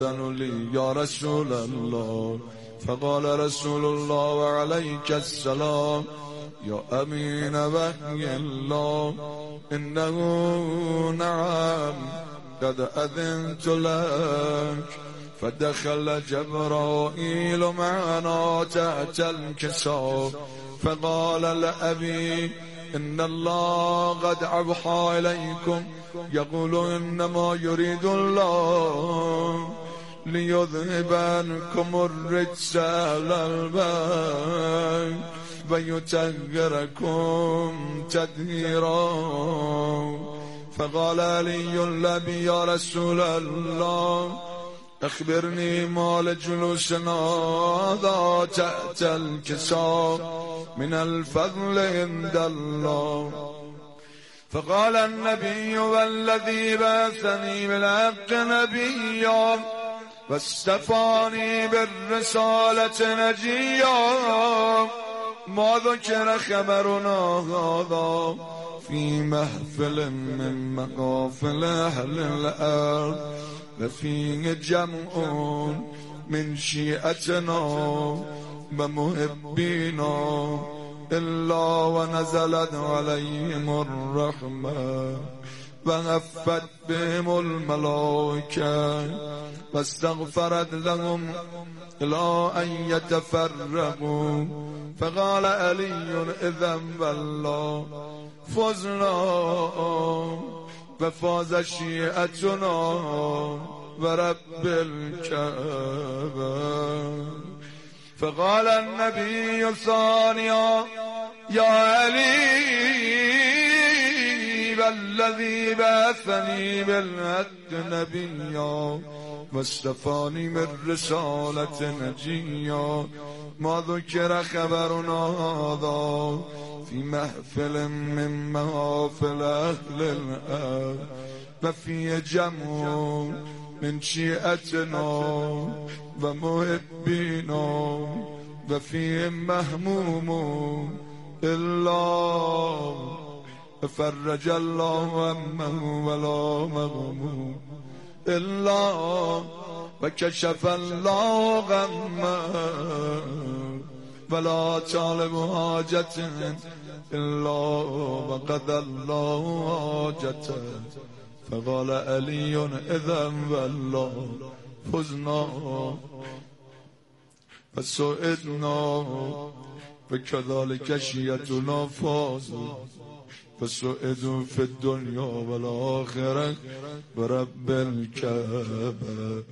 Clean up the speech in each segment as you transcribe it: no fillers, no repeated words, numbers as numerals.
لي يا رسول الله. فقال رسول الله وعليك السلام يا أمين وحي الله إنه نعم قد أذنت لك. فدخل جبرائيل معنا تحت الكساء فقال لأبي إن الله قد أوحى إليكم يقول إنما يريد الله ليذهب عنكم الرجس أهل البيت ويطهركم تطهيرا. فقال علي لأبي يا رسول الله أخبرني ما لجلوسنا هذا تحت الكساء من الفضل عند الله. فقال النبي والذي بعثني بالحق نبيا واصطفاني بالرسالة نجيا ما ذكر خبرنا هذا في محفل من مقافل أهل الأرض وفيه جمع من شيعتنا ومحبينا إلا ونزلت عليهم الرحمة وغفت بهم الملائكة واستغفرت لهم إلى أن يتفرقوا. فقال علي إذن والله فزنا وفاز شيعتنا ورب الكعبة. فقال النبي ثانيا يا علي والذي بعثني بالحق نبيا واصطفاني من رسالة نجيا ما ذكر خبرنا هذا في محفل من محافل أهل الأرض وفي جمع من شيعتنا ومحبينا وفيهم مهموم إلا فرج الله همه ولا مغموم إلا وكشف الله غمه ولا طالب حاجة إلا وقضى الله حاجته. فقال علي إذن والله فزنا فسئدنا وكذلك شيعتنا فازوا فسئدوا في الدنيا والآخرة برب الكعبة.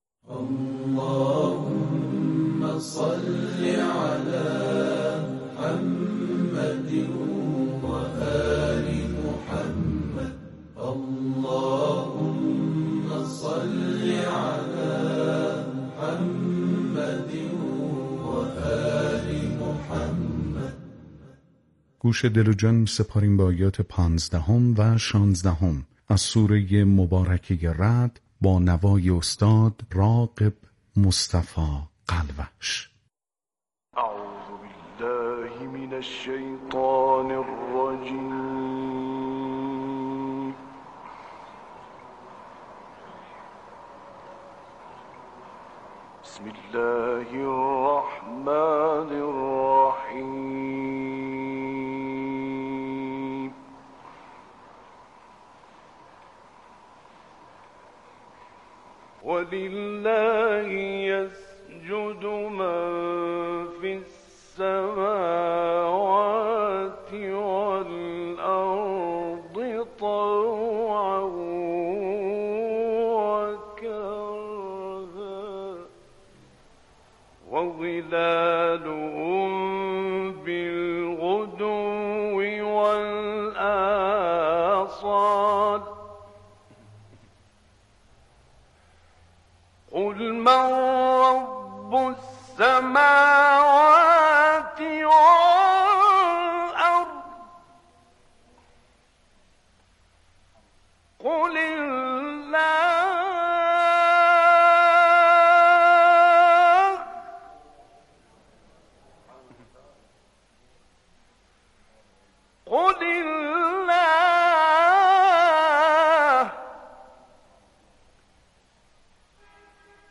اللهم صل على محمد وآل محمد. اللهم صل على محمد وآل محمد. گوش دل و جان سپاریم با آیات 15 و 16 از سوره مبارکه رعد با نوای استاد راغب مصطفی قلوش. اعوذ بالله من الشیطان الرجیم. بسم الله الرحمن الرحیم. ولله يسجد من في السماوات والأرض طوعا وكرها وظلالهم بالغدو والآصال. قل من رب السماوات والأرض قل الله قل الله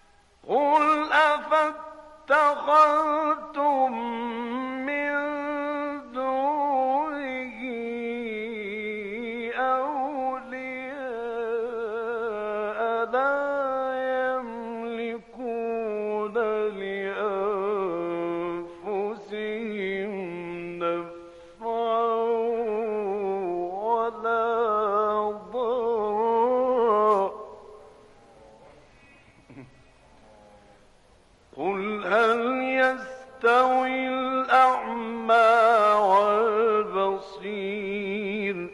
قل هل يستوي الأعمى والبصير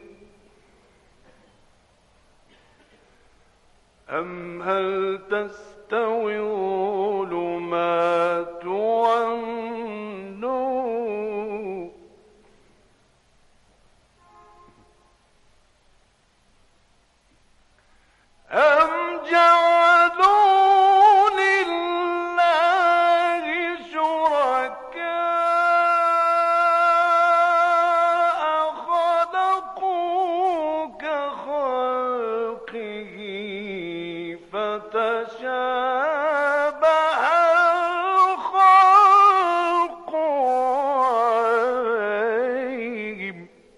أم هل تستوي الظلمات والنور أم جعلوا لله شركاء خلقوا كخلقه فتشابه الخلق عليهم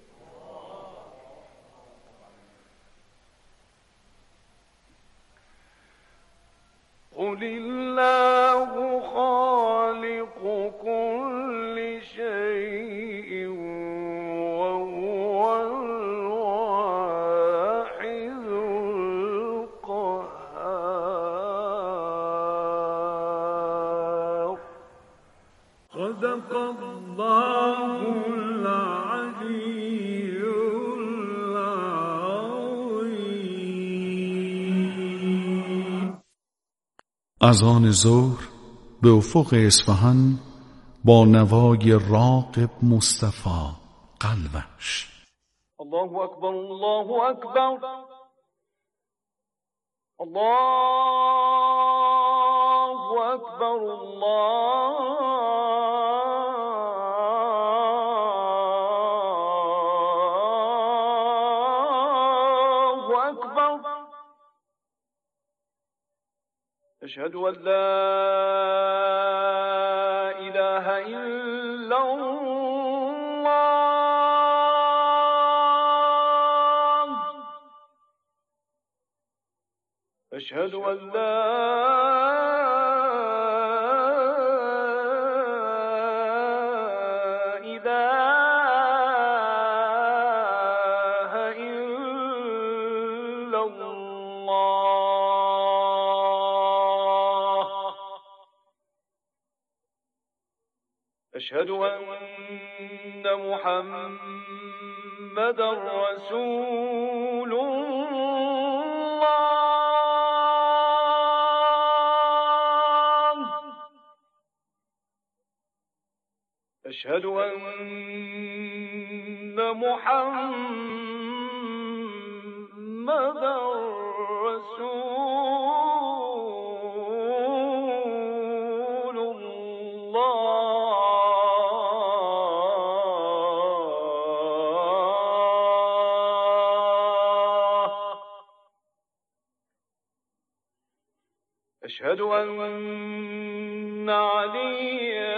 قل الله خالق كل شيء وهو الواحد القهار صدق الله العلي العظيم. اذان ظهر به افق اصفهان با نوای راغب مصطفی قلبش. الله أكبر الله أكبر الله أكبر الله أكبر أشهد أن لا إله إلا الله أشهد أن لا إله إلا الله أشهد أن محمدا رسول الله أشهد أن محمدا رسول الله أشهد أن عليا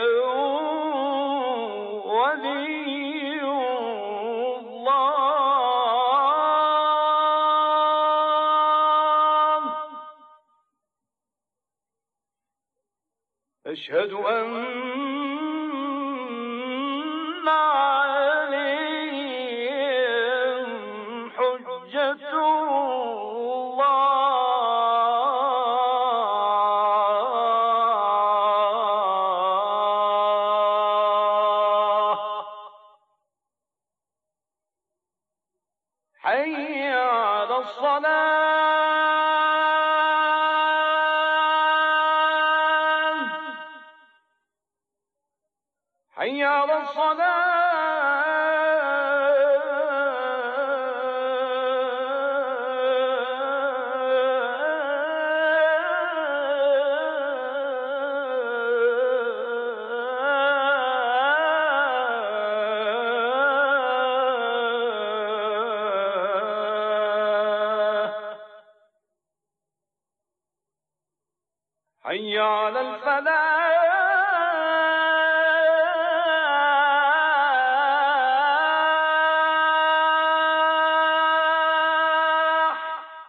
ولي الله أشهد أن عليهم حجة الله حي على الصلاة حي على الصلاة حي على الفلاح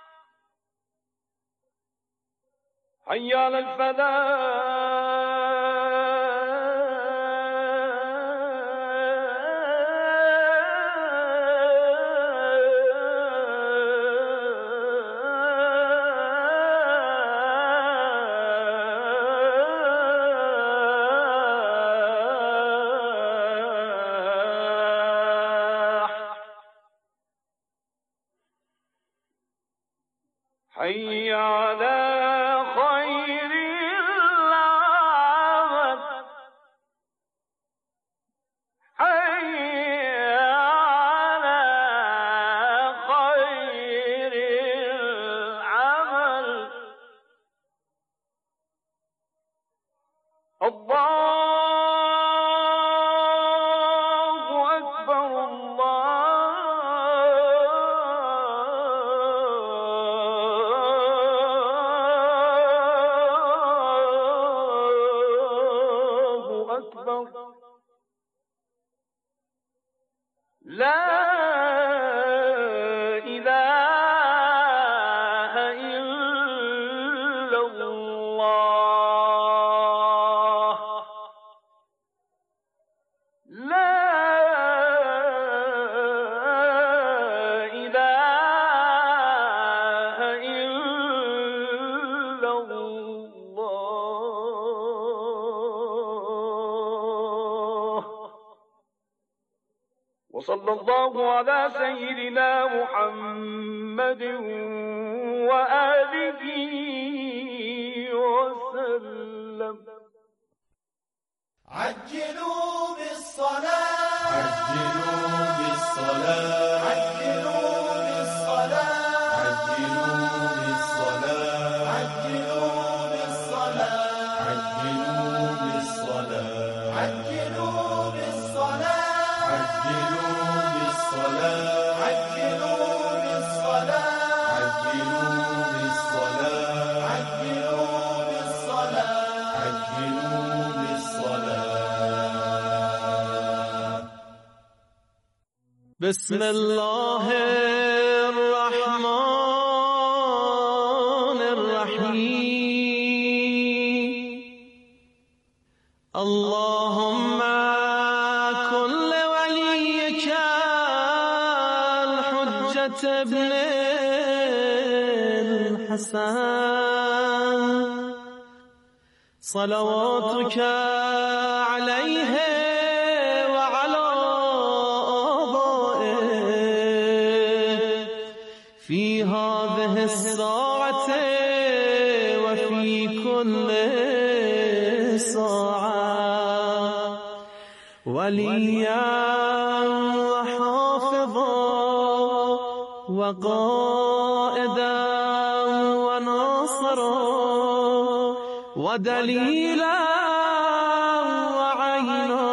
حي على الفلاح وصلى الله على سيدنا محمد وآله وسلم. عجلوا بالصلاة عجلوا بالصلاة عجلوا بالصلاة عجلوا بالصلاة عجلوا بالصلاة عجلوا بالصلاة عجلوا بالصلاة عجلوا بالصلاة عجلوا بالصلاة عجلوا بالصلاة عجلوا بالصلاة عجلوا بالصلاة. بسم الله الرحمن الرحيم. اللهم كن لوليك الحجة ابن الحسن صلواتك عليه وعلى آبائه في هذه الساعة وفي كل ساعة وليا وحافظا وقائدا وناصرا ودليلا وعينا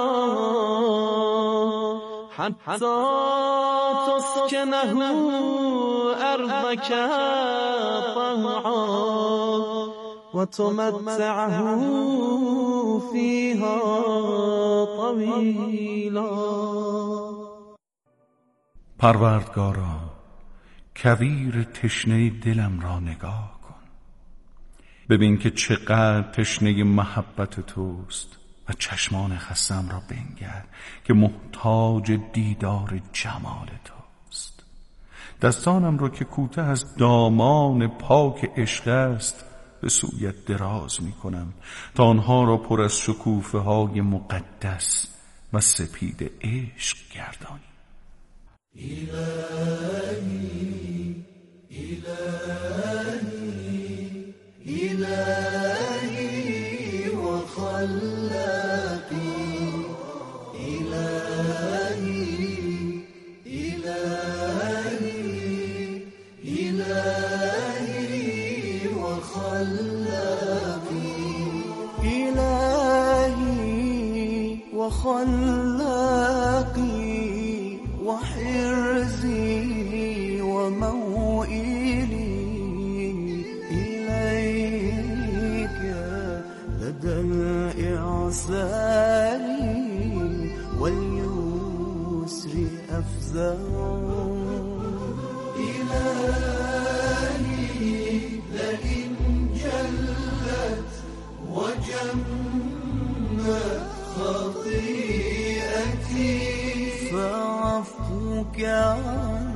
حتى تسكنه أرضك طوعا وتمتعه فيها طويلا. پروردگارا، کویر تشنه دلم را نگاه کن. ببین که چقدر تشنه محبت توست و چشمان خستم را بنگر که محتاج دیدار جمال توست. دستانم را که کوته از دامان پاک عشق است به سویت دراز می کنم تا آنها را پر از شکوفه های مقدس و سپید عشق گردانی. إلهي إلهي إلهي وخلاقي إلهي إلهي إلهي وخلاقي إلهي وخلاقي وحرزي وموئلي إليك لدى الإعسار واليسر أفزع. إلهي لئن جلت وجمت خطيئتي فعفوك عن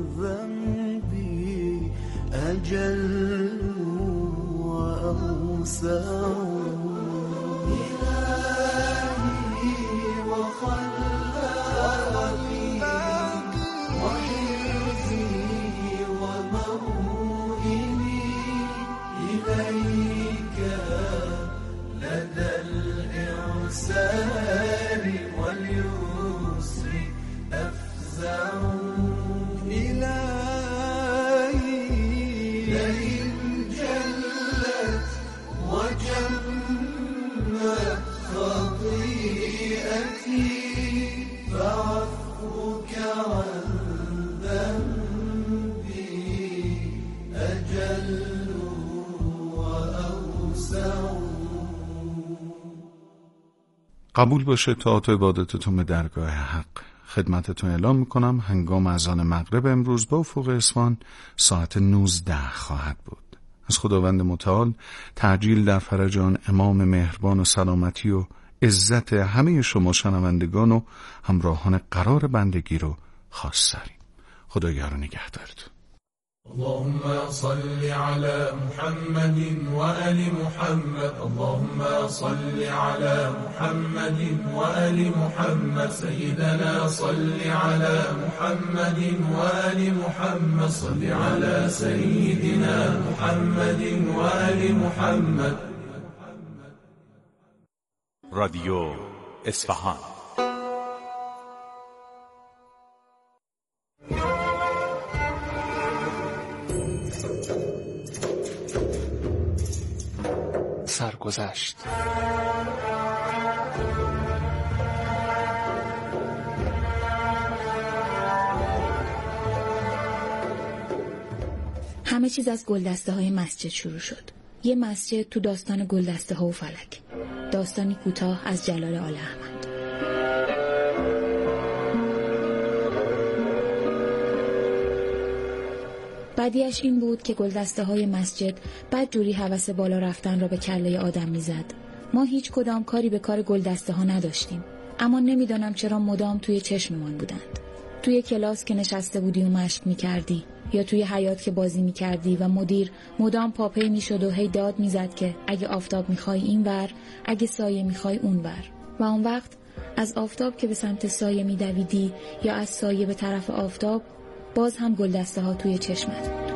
ذنبي أجل وأوسع. إلهي وخلاقي وحرزي وموئلي إليك لدى الإعسار واليسر أفزع. إلهي لئن جلت وجمت خطيئتي فعفوك عن ذنبي أجل وأوسع. قبول باشه طاعت و عبادت تو به درگاه حق خدمتتون اعلام میکنم هنگام اذان مغرب امروز به افق اصفهان ساعت 19 خواهد بود. از خداوند متعال تعجیل در فرج آن امام مهربان و سلامتی و عزت همه شما شنوندگان و همراهان قرار بندگی رو خواست داریم. خدایا رو نگهدارتون. اللهم صل على محمد وآل محمد. اللهم صل على محمد وآل محمد. سيدنا صل على محمد وآل محمد. صل على سيدنا محمد وآل محمد. رادیو اصفهان. سرگذشت. همه چیز از گلدسته های مسجد شروع شد. یه مسجد تو داستان گلدسته ها و فلک. داستانی کوتاه از جلال آل احمد. بدیش این بود که گلدسته های مسجد بدجوری هوس بالا رفتن را به کله آدم میزد. ما هیچ کدام کاری به کار گلدسته ها نداشتیم، اما نمیدانم چرا مدام توی چشممان بودند. توی کلاس که نشسته بودی و مشق میکردی، یا توی حیاط که بازی میکردی و مدیر مدام پاپی میشد و هی داد میزد که اگه آفتاب میخوای این ور، اگه سایه میخوای اون ور. و اون وقت از آفتاب که به سمت سایه میدویدی یا از سایه به طرف آفتاب، باز هم گلدسته ها توی چشمت بود.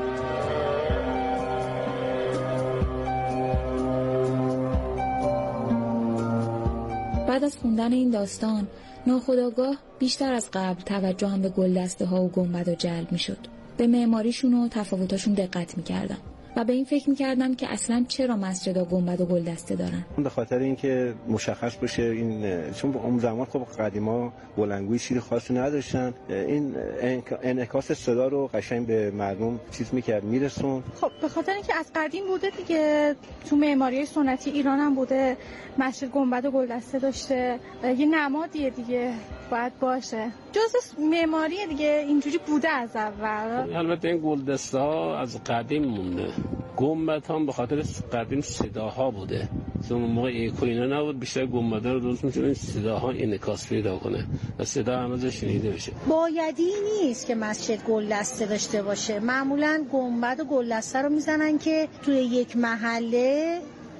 بعد از خوندن این داستان ناخودآگاه بیشتر از قبل توجهم به گلدسته ها و گنبد جلب می شد. به معماریشون و تفاوتاشون دقت می کردم و به این فکر می کردم که اصلا چرا مسجدها گنبد و گلدسته دارن. به خاطر اینکه مشخص بشه این، چون اون زمان خب قدیما بلندگوی چیزی خاصی نداشتن، این انعکاس صدا رو قشنگ به مردم چیز میکرد، میرسون. خب به خاطر اینکه از قدیم بوده دیگه، تو معماری سنتی ایران هم بوده مسجد گنبد و گلدسته داشته، یه نمادیه دیگه باید باشه، جزء معماری دیگه اینجوری بوده از اول. البته این گلدسته ها از قدیم مونده، گنبد هم به خاطر قدیم صداها بوده، چون اون موقع ایکو اینا نبود، بیشتر گنبد رو درست می‌شد این صداها انعکاس پیدا کنه و صدا همه شنیده بشه. بایدی نیست که مسجد گلدسته داشته باشه، معمولا گنبد و گلدسته رو میزنن که توی یک محله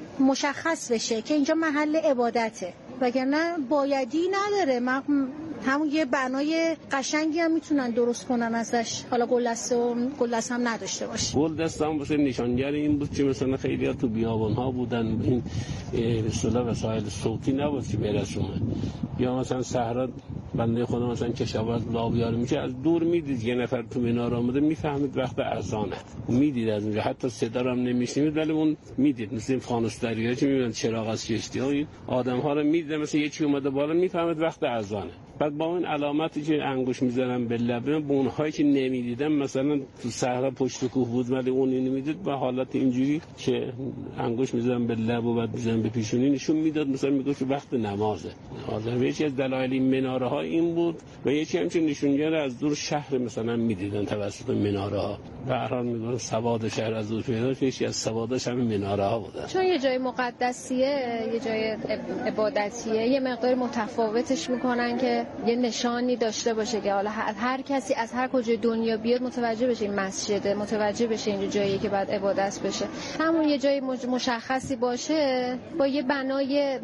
مشخص بشه که اینجا محل عبادته، وگرنه بایدی نداره. همون یه بنای قشنگی هم میتونن درست کنن ازش، حالا گلدسته هم نداشته باشه. گلدسته هم باشه نشانگر این بود که مثلا خیلی ها تو بیابان‌ها بودن، این به اصطلاح وسایل صوتی نبود که برسونه، یا مثلا صحرا بنده خدا مثلا کشاورز لاویار میشه، از دور میدید یه نفر تو منار آمده، میفهمید وقت اذانه، میدید از اونجا، حتی صدا رو هم نمیشنید ولی اون میدید، مثل این فانوس دریایی که میبینن چراغ از کشتی‌ها، این آدم‌ها رو میدید مثلا یه چی اومده بالا، میفهمید وقت اذانه. بعد با اون علامتی که انگوش میزنن به لبه، به اونهایی که نمیدیدن، مثلا تو صحرا پشت کوه بود ولی اون نمیدید، با حالت اینجوری که انگوش میزنن به لب و بعد میزنن به پیشونی، نشون میداد مثلا میگه که وقت نمازه. یکی از دلایل این مناره ها این بود و یکی همچنین نشونگر از دور شهر مثلا میدیدن توسط مناره ها. به هر حال میگن سواد شهر از دور پیدا، یکی از سواداش همین مناره ها بوده. چون یه جای مقدسیه، یه جای عبادتیه، یه مقدار متفاوتش میکنن که یه نشانی داشته باشه که حالا هر کسی از هر کجای دنیا بیاد متوجه بشه این مسجده، متوجه بشه اینجا جاییه که بعد عبادت بشه. همون یه جای مشخصی باشه با یه بنای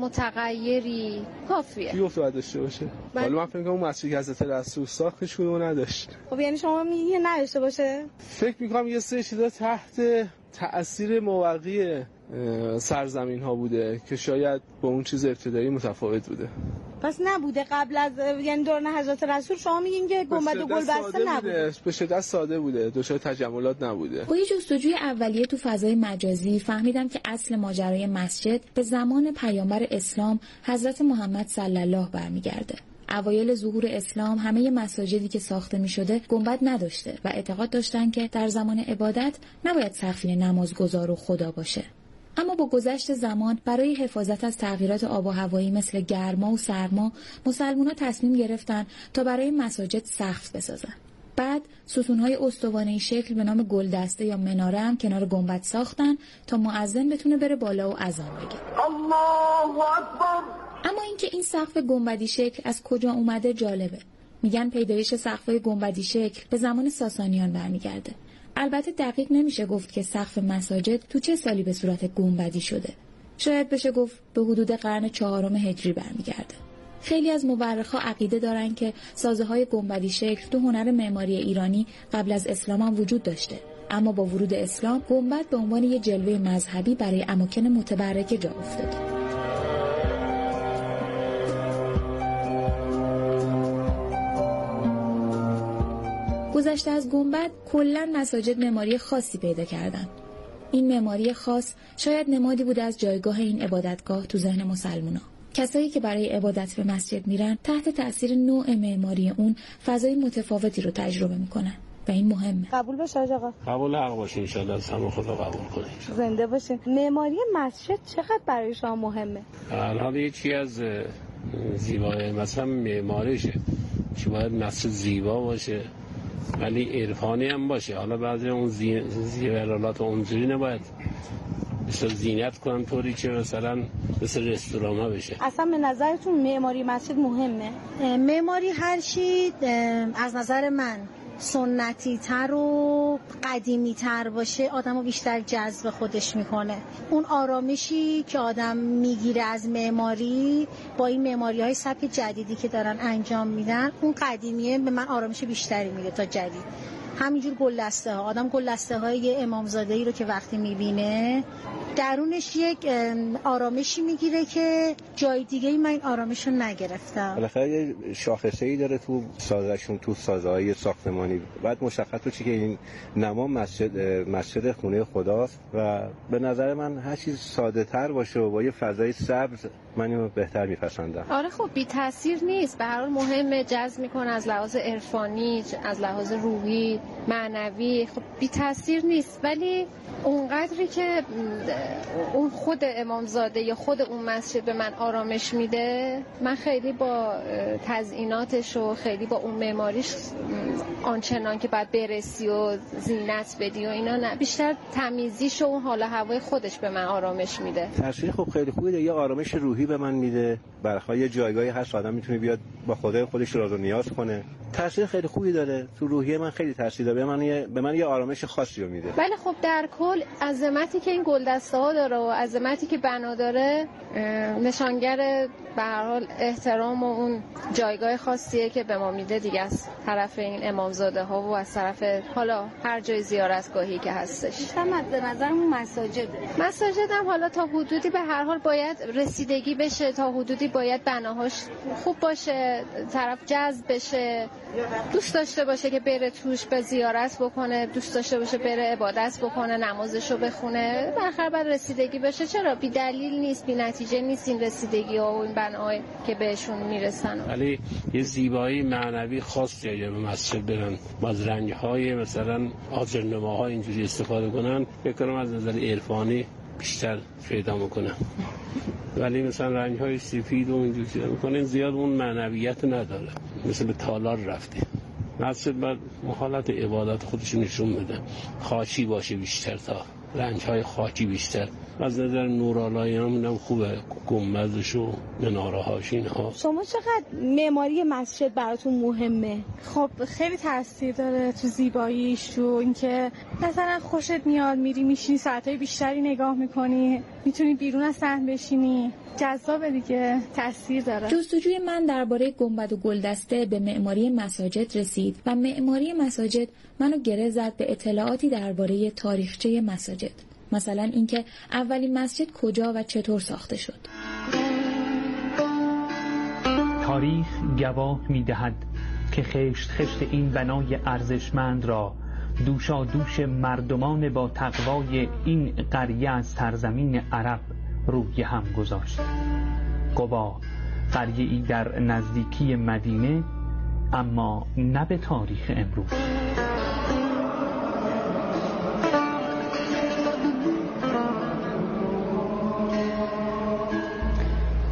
متغیری کافیه. یه افتاد داشته باشه. حالا من فکر می‌کنم اون مسجدی که حضرت رسول ساختش کدومو نداشت. خب یعنی شما میگی نداشته باشه؟ فکر می‌کنم یه سری چیزا تحت تأثیر موقعی سرزمین ها بوده که شاید با اون چیز ابتدایی متفاوت بوده. پس نبوده قبل از یعنی دوران حضرت رسول شما میگین که گنبد و گلبسته نبوده؟ به شدت ساده بوده، دچار تجملات نبوده. با یه جستجوی اولیه تو فضای مجازی فهمیدم که اصل ماجرای مسجد به زمان پیامبر اسلام حضرت محمد صلی الله برمیگرده. اوایل ظهور اسلام همه مساجدی که ساخته می شده گنبد نداشته و اعتقاد داشتن که در زمان عبادت نباید سقفی نمازگزار و خدا باشه. اما با گذشت زمان برای حفاظت از تغییرات آب و هوایی مثل گرما و سرما، مسلمان‌ها تصمیم گرفتن تا برای مساجد سقف بسازن. بعد ستون‌های استوانه‌ای شکل به نام گلدسته یا مناره هم کنار گنبد ساختن تا مؤذن بتونه بره بالا و اذان بگه. الله اکبر. اما اینکه این سقف گنبدی شکل از کجا اومده جالبه. میگن پیدایش سقف‌های گنبدی شکل به زمان ساسانیان برمیگرده. البته دقیق نمیشه گفت که سقف مساجد تو چه سالی به صورت گنبدی شده. شاید بشه گفت به حدود قرن 4 هجری برمیگرده. خیلی از مورخ‌ها عقیده دارن که سازه‌های گنبدی شکل تو هنر معماری ایرانی قبل از اسلام هم وجود داشته، اما با ورود اسلام گنبد به عنوان یک جلوه مذهبی برای اماکن متبرکه جا افتاد. گذشته از گنبد کلاً مساجد معماری خاصی پیدا کردن. این معماری خاص شاید نمادی بوده از جایگاه این عبادتگاه تو ذهن مسلمان‌ها. کسایی که برای عبادت به مسجد میرن تحت تأثیر نوع معماری اون فضای متفاوتی رو تجربه میکنن و این مهمه. قبول باشه آقا. قبول حق باشه ان شاءالله، از همه خدا قبول کنه. زنده باشه. معماری مسجد چقدر برای شما مهمه؟ الان یکی از زیبایی مثلا معماریشه که باید مسجد زیبا باشه ولی عرفانی هم باشه. حالا بعضی اون زیورالات اونجوری نباید مثلا زینت کنن طوری که مثلا مثل رستوران ها بشه. اصلا به نظرتون معماری مسجد مهمه؟ معماری هر چی از نظر من سنتی تر و قدیمی تر باشه آدمو بیشتر جذب خودش میکنه. اون آرامشی که آدم میگیره از معماری با این معماری های سبک جدیدی که دارن انجام میدن، اون قدیمیه به من آرامش بیشتری میده تا جدید. همینجور گلدسته ها، آدم گلدسته های امامزاده‌ای رو که وقتی میبینه درونش یک آرامشی میگیره که جای دیگه من این آرامش رو نگرفتم. بالاخره یه شاخصه‌ای داره تو سازشون، تو سازه‌های ساختمانی. بعد مشخص بشه که این نما مسجد خونه خداست و به نظر من هر چیز ساده‌تر باشه و با یه فضای سبز من اینو بهتر میپسندم. آره خب بی تاثیر نیست، به هر حال مهمه، جذب میکنه از لحاظ عرفانی، از لحاظ روحی، معنوی، خب بی تاثیر نیست. ولی اونقدری که اون خود امامزاده یا خود اون مسجد به من آرامش میده، من خیلی با تزییناتش و خیلی با اون معماریش آنچنان که باید برسی و زینت بدی و اینا نه، بیشتر تمیزیش و اون حال هوای خودش به من آرامش میده. تاثیر خب خیلی خوبه، یه آرامش روحی به من میده. برای یه جایگاهی هست آدم میتونه بیاد با خدای خودش راز و نیاز کنه. تاثیر خیلی خوبی داره تو روحیه من، خیلی تاثیر داره به من یه آرامش خاصی رو میده. ولی خب در کل عظمتی که این گلدسته ها داره و عظمتی که بنا داره نشانگر به هر حال احترام و اون جایگاه خاصیه که به ما میده دیگه، از طرف این امامزاده ها و از طرف حالا هر جای زیارتگاهی که هستش. بیشتر به نظرم مساجد هم حالا تا حدودی به هر حال باید رسیدگی بشه، تا حدودی باید بناهاش خوب باشه، طرف جذب بشه، دوست داشته باشه که بره توش به زیارت بکنه، دوست داشته باشه بره عبادت بکنه، نمازشو بخونه، بالاخره باید رسیدگی بشه. چرا بی دلیل نیست، بی نتیجه نیست این رسیدگی ها و این بناهایی که بهشون میرسن. ولی یه زیبایی معنوی خاص جایی به مسجد برن، باز رنگ‌های مثلا آجرنماها اینجوری استفاده کنن، بکنم از نظر عرفانی بیشتر پیدا میکنم. ولی مثلا رنگ‌های سفید و اینجوری میکنن زیاد اون معنویت نداره، مثل به تالار رفته. مسجد باید حالت عبادت خودش نشون بده، خاکی باشه بیشتر، تا رنگ‌های خاکی بیشتر. از نظر نورالایی هم خوبه، گنبدش و مناره‌هاش اینها. شما چقدر معماری مسجد براتون مهمه؟ خب خیلی تاثیر داره تو زیباییش، تو اینکه مثلا خوشت میاد میری میشینی ساعتای بیشتری نگاه میکنی، میتونی بیرون از صحن بشینی، جذابه دیگه، تاثیر داره. جستجوی من درباره گنبد و گلدسته به معماری مساجد رسید و معماری مساجد منو گره زد به اطلاعاتی درباره تاریخچه مساجد. مثلا اینکه اولین مسجد کجا و چطور ساخته شد. تاریخ گواه می‌دهد که خشت این بنای ارزشمند را دوشا دوش مردمان با تقوای این قریه از سرزمین عرب روی هم گذاشت. قبا قریه‌ای در نزدیکی مدینه، اما نه به تاریخ امروز.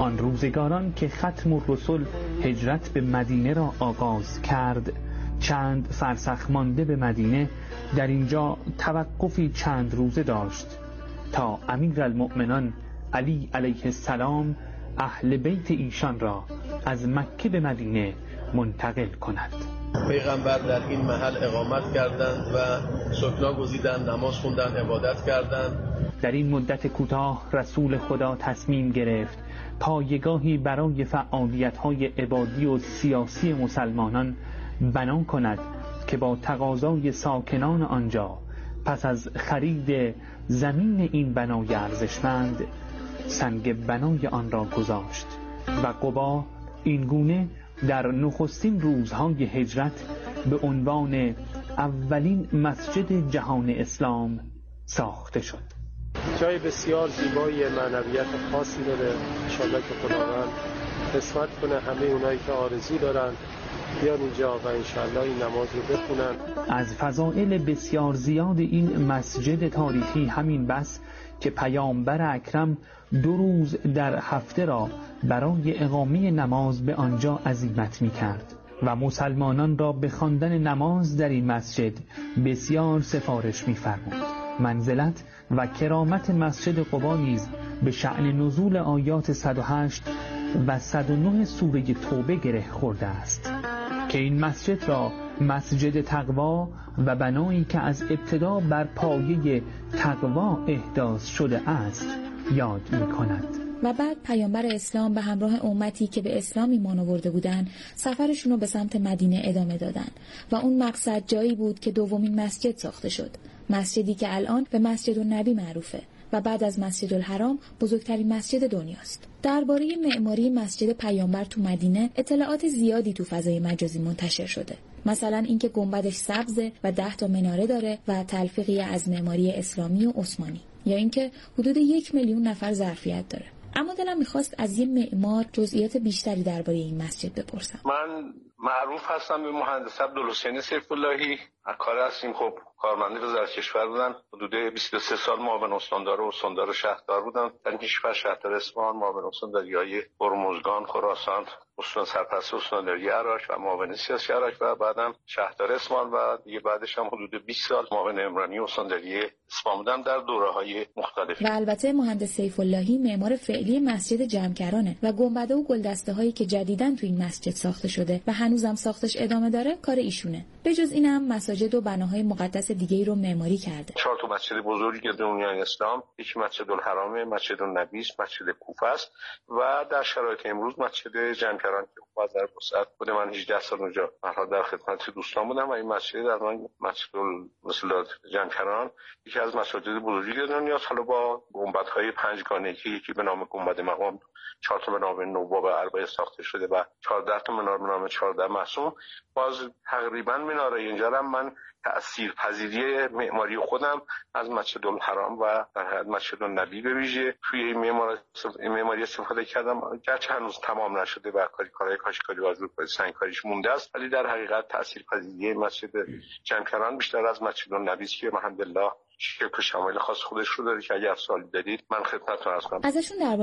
وان روزگاران که ختم الرسل هجرت به مدینه را آغاز کرد، چند فرسخ مانده به مدینه در اینجا توقفی چند روزه داشت تا امیرالمؤمنان علی علیه السلام اهل بیت ایشان را از مکه به مدینه منتقل کند. پیغمبر در این محل اقامت کردند و سکنا گزیدند، نماز خوندند، عبادت کردند. در این مدت کوتاه رسول خدا تصمیم گرفت پایگاهی برای فعالیت‌های عبادی و سیاسی مسلمانان بنا کند که با تقاضای ساکنان آنجا پس از خرید زمین این بنای ارزشمند سنگ بنای آن را گذاشت و قبا این گونه در نخستین روزهای هجرت به عنوان اولین مسجد جهان اسلام ساخته شد. جای بسیار زیبای، معنویت خاصی داره. انشاءالله که خداوند قسمت کنه همه اونایی که آرزو دارن بیان اینجا و انشاءالله این نماز رو بخونن. از فضائل بسیار زیاد این مسجد تاریخی همین بس که پیامبر اکرم 2 روز در هفته را برای اقامه نماز به آنجا عزیمت می کرد و مسلمانان را به خواندن نماز در این مسجد بسیار سفارش می فرمود. منزلت و کرامت مسجد قبا نیز به شأن نزول آیات 108 و 109 سوره توبه گره خورده است که این مسجد را مسجد تقوا و بنایی که از ابتدا بر پایه تقوا احداث شده است یاد می کند. و بعد پیامبر اسلام به همراه امتی که به اسلام ایمان آورده بودند سفرشون رو به سمت مدینه ادامه دادن و اون مقصد جایی بود که دومین مسجد ساخته شد، مسجدی که الان به مسجد النبی معروفه و بعد از مسجد الحرام بزرگترین مسجد دنیاست. درباره معماری مسجد پیامبر تو مدینه اطلاعات زیادی تو فضای مجازی منتشر شده. مثلا اینکه گنبدش سبزه و 10 تا مناره داره و تلفیقی از معماری اسلامی و عثمانی، یا اینکه حدود 1 میلیون نفر ظرفیت داره. اما دلم میخواست از یه معمار جزئیات بیشتری درباره این مسجد بپرسم. من معروف هستم به مهندس عبدالحسین سیف‌اللهی. کار هستیم. خب کارمند وزارت کشور بودن. حدود 23 سال معاون استاندار و استاندار شهردار بودن. در این کشور شهردار اصفهان، معاون استانداری‌های هرمزگان، خراسان، استان سرپرست استانداری عراق و معاون سیاسی عراق و بعدم شهردار اصفهان و دیگه بعدش هم حدود 20 سال معاون عمرانی استانداری اصفهان بودم در دوره‌های مختلف. و البته مهندس سیف‌اللهی معمار فعلی مسجد جمکرانه و گنبدها و گلدسته‌هایی که جدیداً تو این مسجد ساخته شده و هنوزم ساختش ادامه داره کار ایشونه. به جز اینم مساجد و بناهای مقدس دیگه‌ای رو معماری کرده. 4 تا مسجد بزرگی دنیای اسلام، یکی مسجد الحرام، مسجد النبی، مسجد کوفه است و در شرایط امروز مسجد جمکران که بازار وسط بود. من 18 سال اونجا در خدمت دوستان بودم و این مسجد در مسجد المسلات جمکران یکی از مساجد بزرگی دنیاست. حالا با گنبدهای 5 گانه‌ای که یکی به نام گنبد مقام، 4 تا به نام نوباب اربعه ساخته شده و 14 تا منار به نام 14 معصوم. باز تقریبا مناره اینجا هم من تأثیرپذیری معماری خودم از مسجد الحرام و در مسجد النبی به ویژه توی این معماری استفاده کردم، گرچه هنوز تمام نشده و کارهای کاشیکاری و سنگکاریش مونده است، ولی در حقیقت تأثیرپذیری مسجد جمکران بیشتر از مسجد النبی است که الحمدلله شکل و شمایل خاص خودش رو داره که اگر سوالی دارید من خدمتتون عرض کنم. ازشون